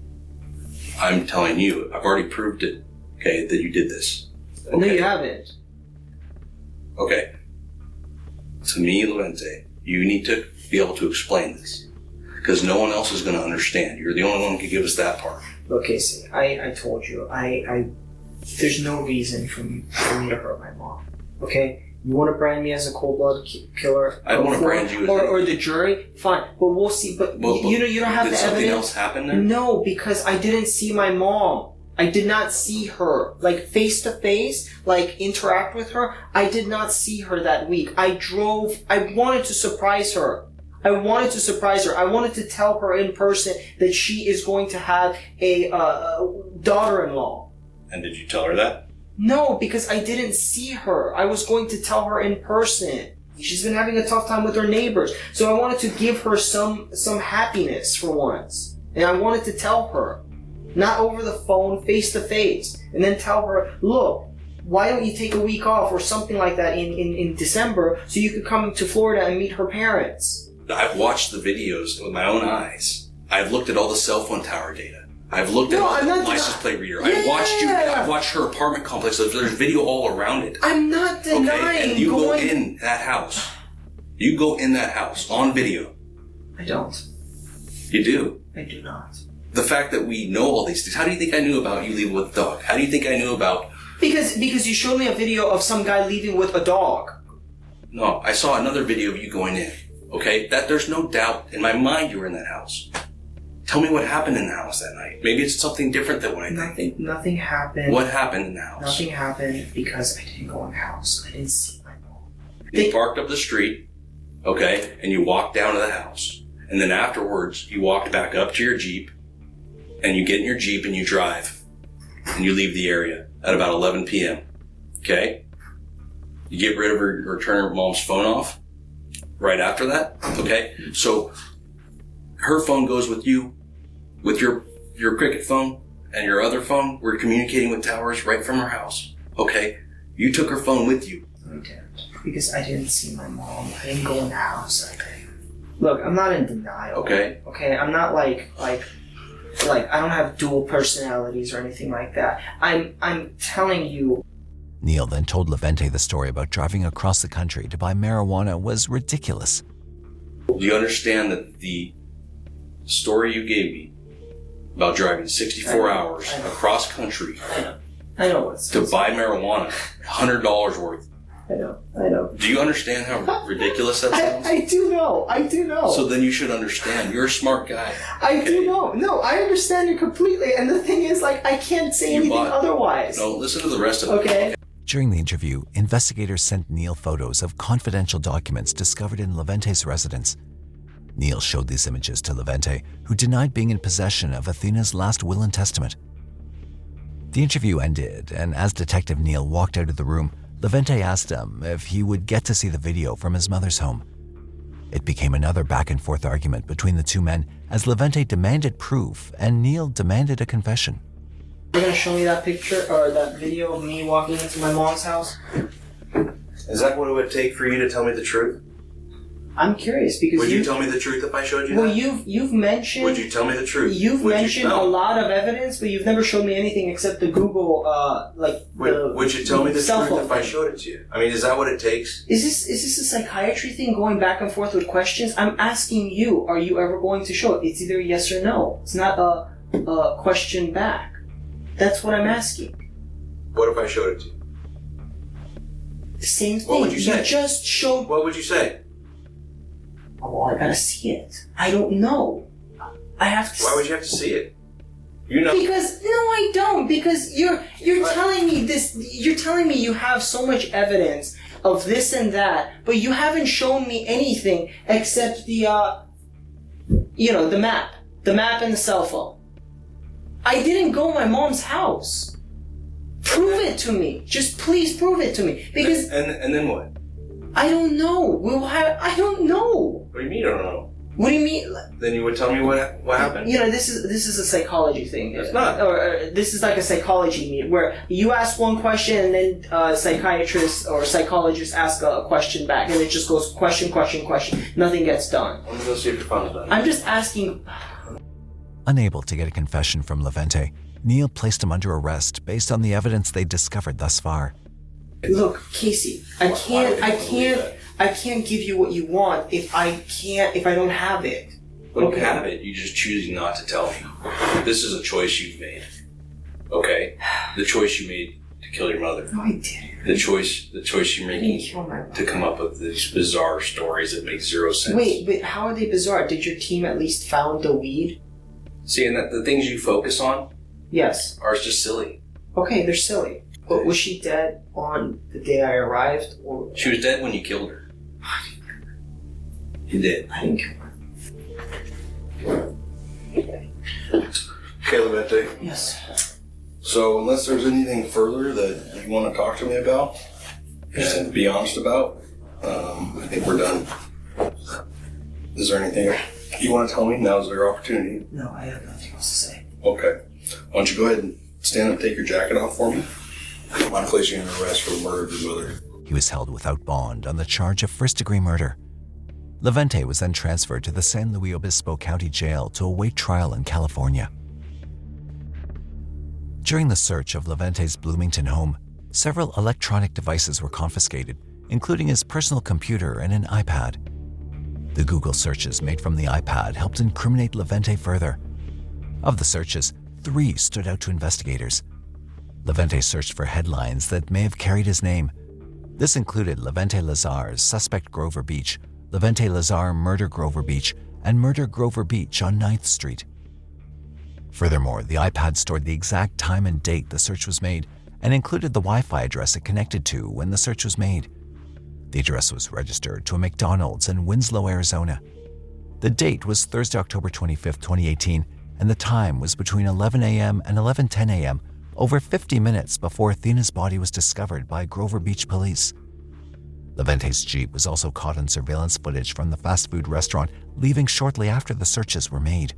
Speaker 5: I'm telling you, I've already proved it. Okay, that you did this.
Speaker 6: No, you haven't.
Speaker 5: Okay. To me, Levente, you need to be able to explain this. Because no one else is going to understand. You're the only one who can give us that part.
Speaker 6: Okay, see, I, I told you, I, I, there's no reason for me, for me to hurt my mom. Okay? You want to brand me as a cold-blooded ki- killer?
Speaker 5: I don't want to
Speaker 6: Or-
Speaker 5: brand you as
Speaker 6: or,
Speaker 5: a-
Speaker 6: or the jury? Fine, but we'll see. But,
Speaker 5: Well,
Speaker 6: you, you know, you don't have
Speaker 5: did
Speaker 6: the
Speaker 5: something
Speaker 6: evidence.
Speaker 5: else happen there?
Speaker 6: No, because I didn't see my mom. I did not see her, like face to face, like interact with her. I did not see her that week. I drove, I wanted to surprise her. I wanted to surprise her. I wanted to tell her in person that she is going to have a uh, daughter-in-law.
Speaker 5: And did you tell her that?
Speaker 6: No, because I didn't see her. I was going to tell her in person. She's been having a tough time with her neighbors. So I wanted to give her some, some happiness for once. And I wanted to tell her. Not over the phone, face to face. And then tell her, look, why don't you take a week off or something like that in, in, in December so you could come to Florida and meet her parents?
Speaker 5: I've watched the videos with my own eyes. I've looked at all the cell phone tower data. I've looked at
Speaker 6: No,
Speaker 5: all
Speaker 6: I'm
Speaker 5: the
Speaker 6: not
Speaker 5: license
Speaker 6: deni-
Speaker 5: plate reader. I've watched you.
Speaker 6: Yeah.
Speaker 5: I've watched her apartment complex. There's, there's video all around it.
Speaker 6: I'm not denying
Speaker 5: Okay, and you
Speaker 6: going...
Speaker 5: go in that house. You go in that house on video.
Speaker 6: I don't.
Speaker 5: You do.
Speaker 6: I do not.
Speaker 5: The fact that we know all these things. How do you think I knew about you leaving with a dog? How do you think I knew about?
Speaker 6: Because because you showed me a video of some guy leaving with a dog.
Speaker 5: No, I saw another video of you going in. Okay, that there's no doubt in my mind you were in that house. Tell me what happened in the house that night. Maybe it's something different than what I think.
Speaker 6: Nothing, nothing happened.
Speaker 5: What happened in the house?
Speaker 6: Nothing happened because I didn't go in the house. I didn't see my mom.
Speaker 5: You parked up the street, okay, and you walked down to the house. And then afterwards, you walked back up to your Jeep, and you get in your Jeep and you drive. And you leave the area at about eleven p.m., okay? You get rid of her, or turn her mom's phone off right after that, okay? So her phone goes with you, with your, your Cricket phone and your other phone. We're communicating with towers right from her house, okay? You took her phone with you.
Speaker 6: I didn't. Because I didn't see my mom. I didn't go in the house. Okay. Look, I'm not in denial.
Speaker 5: Okay.
Speaker 6: Okay, I'm not like, like, like, I don't have dual personalities or anything like that. I'm, I'm telling you.
Speaker 3: Neil then told Levente the story about driving across the country to buy marijuana was ridiculous.
Speaker 5: Do you understand that the story you gave me about driving sixty-four
Speaker 6: I know,
Speaker 5: hours
Speaker 6: I know.
Speaker 5: across country
Speaker 6: I know. I know what's.
Speaker 5: to buy marijuana, one hundred dollars worth,
Speaker 6: I know. I know.
Speaker 5: do you understand how ridiculous that sounds?
Speaker 6: I, I do know. I do know.
Speaker 5: So then you should understand. You're a smart guy.
Speaker 6: I do know. No, I understand you completely. And the thing is, like, I can't say
Speaker 5: You
Speaker 6: anything
Speaker 5: bought-
Speaker 6: otherwise.
Speaker 5: No, listen to the rest of it.
Speaker 6: Okay.
Speaker 3: During the interview, investigators sent Neil photos of confidential documents discovered in Levente's residence. Neil showed these images to Levente, who denied being in possession of Athena's last will and testament. The interview ended, and as Detective Neil walked out of the room, Levente asked him if he would get to see the video from his mother's home. It became another back-and-forth argument between the two men as Levente demanded proof and Neil demanded a confession.
Speaker 15: You're gonna show me that picture or that video of me walking into my mom's house?
Speaker 5: Is that what it would take for you to tell me the truth?
Speaker 15: I'm curious because
Speaker 5: Would you,
Speaker 15: you
Speaker 5: tell me the truth if I showed you
Speaker 15: Well,
Speaker 5: that?
Speaker 15: you've you've mentioned.
Speaker 5: Would you tell me the truth?
Speaker 15: You've
Speaker 5: Would
Speaker 15: mentioned
Speaker 5: you,
Speaker 15: a
Speaker 5: no.
Speaker 15: lot of evidence, but you've never shown me anything except the Google, uh, like
Speaker 5: Would,
Speaker 15: the.
Speaker 5: would you tell me the
Speaker 15: cell
Speaker 5: truth
Speaker 15: phone
Speaker 5: if I
Speaker 15: thing.
Speaker 5: showed it to you? I mean, is that what it takes?
Speaker 15: Is this is this a psychiatry thing going back and forth with questions? I'm asking you, are you ever going to show it? It's either yes or no. It's not a, a question back. That's what I'm asking.
Speaker 5: What if I showed it to you?
Speaker 15: The same thing.
Speaker 5: What would you say?
Speaker 15: just showed.
Speaker 5: What would you say?
Speaker 15: Oh, I gotta see it. I don't know. I have to.
Speaker 5: Why would you have to see it? You know.
Speaker 15: Because no, I don't. Because you're you're
Speaker 5: What?
Speaker 15: telling me this. You're telling me you have so much evidence of this and that, but you haven't shown me anything except the uh, you know, the map, the map and the cell phone. I didn't go to my mom's house. Prove it to me. Just please prove it to me. Because
Speaker 5: And and then what?
Speaker 15: I don't know. We'll have. I don't know.
Speaker 5: What do you mean you don't know?
Speaker 15: What do you mean?
Speaker 5: Then you would tell me what what happened?
Speaker 15: You know, this is this is a psychology thing.
Speaker 5: It's not.
Speaker 15: Or, or this is like a psychology meet where you ask one question and then a psychiatrist or psychologist ask a question back, and it just goes question, question, question. Nothing gets done.
Speaker 5: I'm gonna go see if your phone's done.
Speaker 15: I'm just asking.
Speaker 3: Unable to get a confession from Levente, Neil placed him under arrest based on the evidence they discovered thus far.
Speaker 15: Look, Casey, I can't, I can't, I can't give you what you want if I can't, if I don't have it.
Speaker 5: When
Speaker 15: Okay.
Speaker 5: you have it, you just choosing not to tell me. This is a choice you've made. Okay? The choice you made to kill your mother.
Speaker 15: No, I didn't.
Speaker 5: The choice the choice you're
Speaker 15: I didn't
Speaker 5: making
Speaker 15: kill my mom.
Speaker 5: to come up with these bizarre stories that make zero sense.
Speaker 15: Wait, but how are they bizarre? Did your team at least found the weed?
Speaker 5: See, and that the things you focus on
Speaker 15: Yes.
Speaker 5: are just silly.
Speaker 15: Okay, they're silly. But was she dead on the day I arrived, or
Speaker 5: She was dead when you killed her. You did.
Speaker 15: I didn't kill her?
Speaker 5: Okay, Levente.
Speaker 15: Yes.
Speaker 5: So, unless there's anything further that you want to talk to me about, just to be honest about, um, I think we're done. Is there anything you want to tell me? Now's your opportunity.
Speaker 15: No, I have nothing else to say.
Speaker 5: Okay. Why don't you go ahead and stand up and take your jacket off for me? I'm going to place you under arrest for the murder of your mother.
Speaker 3: He was held without bond on the charge of first-degree murder. Levente was then transferred to the San Luis Obispo County Jail to await trial in California. During the search of Levente's Bloomington home, several electronic devices were confiscated, including his personal computer and an iPad. The Google searches made from the iPad helped incriminate Levente further. Of the searches, three stood out to investigators. Levente searched for headlines that may have carried his name. This included Levente Lazar's Suspect Grover Beach, Levente Lazar Murder Grover Beach, and Murder Grover Beach on ninth Street. Furthermore, the iPad stored the exact time and date the search was made and included the Wi-Fi address it connected to when the search was made. The address was registered to a McDonald's in Winslow, Arizona. The date was Thursday, October twenty-fifth, twenty eighteen, and the time was between eleven a.m. and eleven ten a.m., over fifty minutes before Athena's body was discovered by Grover Beach police. Levente's Jeep was also caught on surveillance footage from the fast food restaurant, leaving shortly after the searches were made.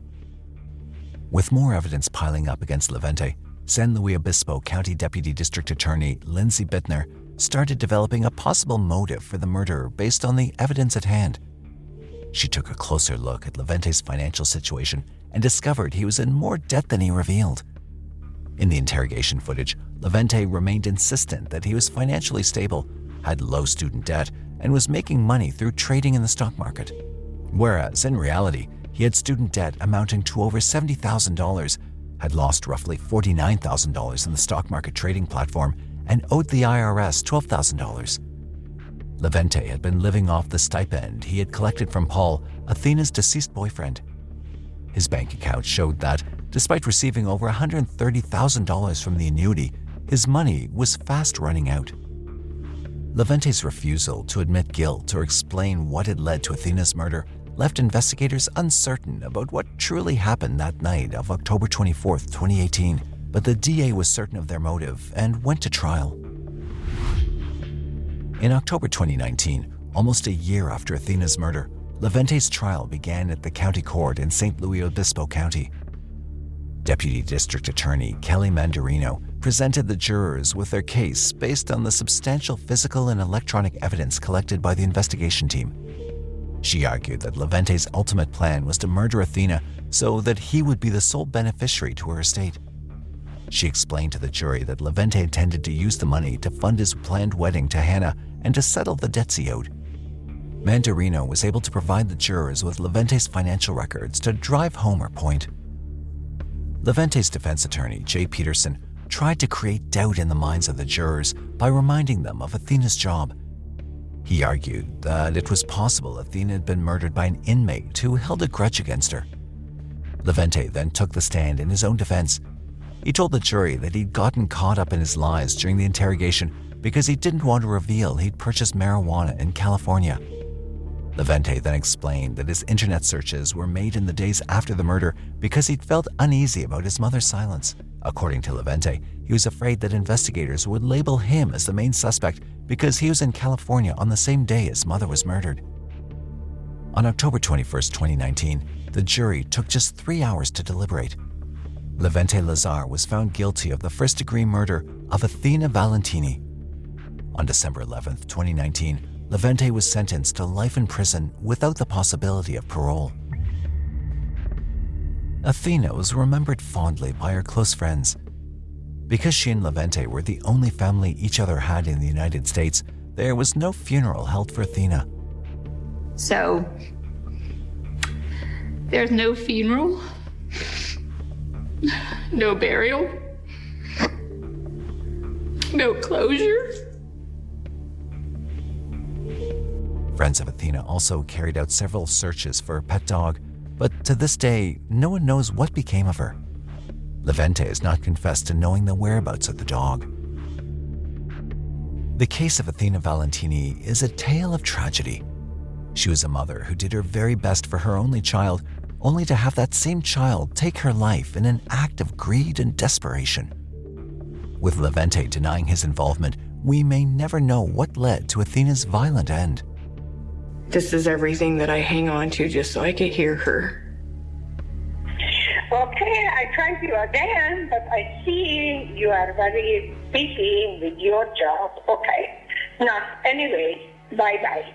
Speaker 3: With more evidence piling up against Levente, San Luis Obispo County Deputy District Attorney Lindsay Bittner started developing a possible motive for the murder based on the evidence at hand. She took a closer look at Levente's financial situation and discovered he was in more debt than he revealed. In the interrogation footage, Levente remained insistent that he was financially stable, had low student debt, and was making money through trading in the stock market. Whereas, in reality, he had student debt amounting to over seventy thousand dollars, had lost roughly forty-nine thousand dollars in the stock market trading platform, and owed the I R S twelve thousand dollars. Levente had been living off the stipend he had collected from Paul, Athena's deceased boyfriend. His bank account showed that, despite receiving over one hundred thirty thousand dollars from the annuity, his money was fast running out. Levente's refusal to admit guilt or explain what had led to Athena's murder left investigators uncertain about what truly happened that night of October twenty-fourth, twenty eighteen, but the D A was certain of their motive and went to trial. In October twenty nineteen, almost a year after Athena's murder, Levente's trial began at the county court in Saint Louis Obispo County. Deputy District Attorney Kelly Mandarino presented the jurors with their case based on the substantial physical and electronic evidence collected by the investigation team. She argued that Levente's ultimate plan was to murder Athena so that he would be the sole beneficiary to her estate. She explained to the jury that Levente intended to use the money to fund his planned wedding to Hannah and to settle the debts he owed. Mandarino was able to provide the jurors with Levente's financial records to drive home her point. Levente's defense attorney, Jay Peterson, tried to create doubt in the minds of the jurors by reminding them of Athena's job. He argued that it was possible Athena had been murdered by an inmate who held a grudge against her. Levente then took the stand in his own defense. He told the jury that he'd gotten caught up in his lies during the interrogation because he didn't want to reveal he'd purchased marijuana in California. Levente then explained that his internet searches were made in the days after the murder because he'd felt uneasy about his mother's silence. According to Levente, he was afraid that investigators would label him as the main suspect because he was in California on the same day his mother was murdered. On October twenty-first, twenty nineteen, the jury took just three hours to deliberate. Levente Lazar was found guilty of the first-degree murder of Athena Valentini. On December eleventh, twenty nineteen, Levente was sentenced to life in prison without the possibility of parole. Athena was remembered fondly by her close friends. Because she and Levente were the only family each other had in the United States, there was no funeral held for Athena.
Speaker 19: So, there's no funeral, no burial, no closure.
Speaker 3: Friends of Athena also carried out several searches for her pet dog, but to this day, no one knows what became of her. Levente has not confessed to knowing the whereabouts of the dog. The case of Athena Valentini is a tale of tragedy. She was a mother who did her very best for her only child, only to have that same child take her life in an act of greed and desperation. With Levente denying his involvement, we may never know what led to Athena's violent end.
Speaker 16: This is everything that I hang on to just so I could hear her.
Speaker 20: Okay, I tried you again, but I see you are very busy with your job. Okay. Now, anyway, bye-bye.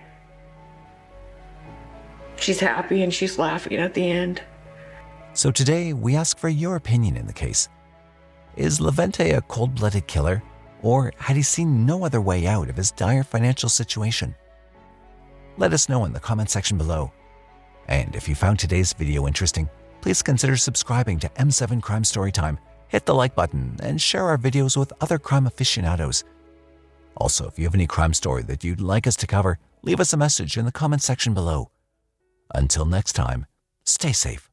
Speaker 16: She's happy and she's laughing at the end.
Speaker 3: So today, we ask for your opinion in the case. Is Levente a cold-blooded killer, or had he seen no other way out of his dire financial situation? Let us know in the comment section below. And if you found today's video interesting, please consider subscribing to M seven Crime Storytime, hit the like button, and share our videos with other crime aficionados. Also, if you have any crime story that you'd like us to cover, leave us a message in the comment section below. Until next time, stay safe.